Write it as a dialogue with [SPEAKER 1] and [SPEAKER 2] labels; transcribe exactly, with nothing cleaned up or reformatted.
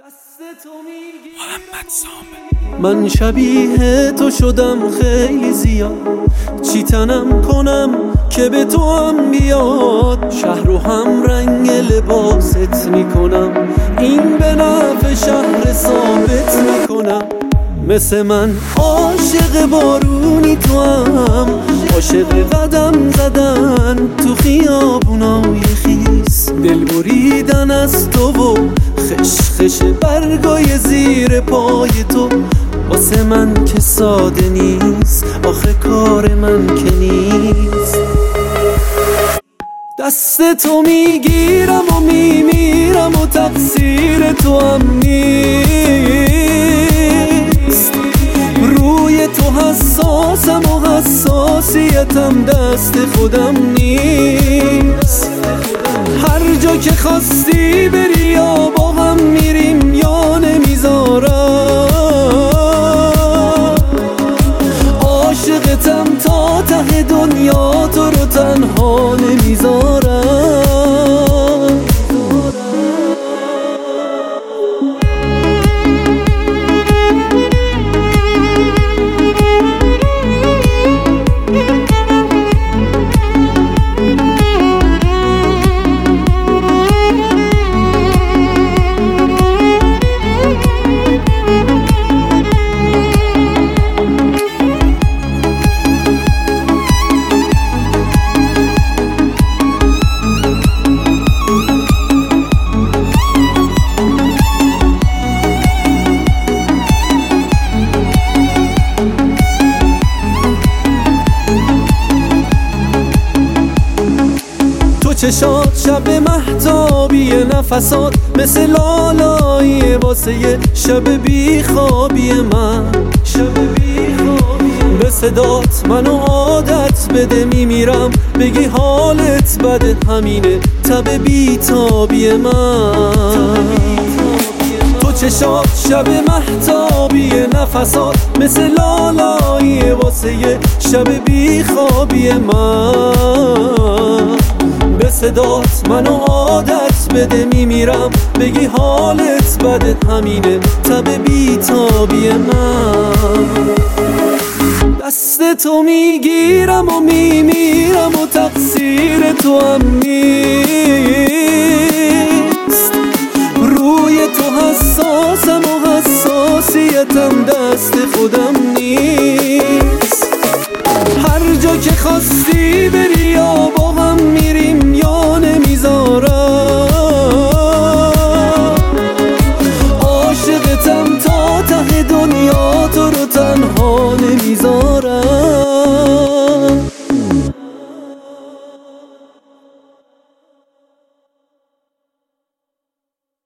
[SPEAKER 1] محمد سامه. من شبیه تو شدم خیلی زیاد، چی تنم کنم که به تو هم بیاد. شهر رو هم رنگ لباست میکنم، این به نفع شهر ثابت میکنم. مثل من عاشق بارونی تو هم، عاشق قدم زدن تو خیابونای خیس، دل بریدن از تو و خشخش برگای زیر پای تو. واسه من که ساده نیست، آخه کار من که نیست. دست تو میگیرم و میمیرم و تقصیر تو هم نیست. روی تو حساسم و حساسیتم دست خودم نیست. هر جا که خواستی بری یا با هم میریم یا نمیذارم. عاشقتم تا ته دنیا، تو رو تنها نمیذارم. چشات شب مهتابی نفسات، مثل لالایی واسه شب بی خوابی من. شب بی خوابی به صدات منو عادت بده، میمیرم بگی حالت بده، همینه تب بی تابی من. تو چشات شب مهتابی نفسات، مثل لالایی واسه شب بی خوابی من. به صدات منو عادت بده، میمیرم بگی حالت بده، همینه تب بی تابی من. دست تو میگیرم و میمیرم و تقصیر تو هم نیست. روی تو حساسم و حساسیتم دست خودم نیست. هر جا که خواستی بری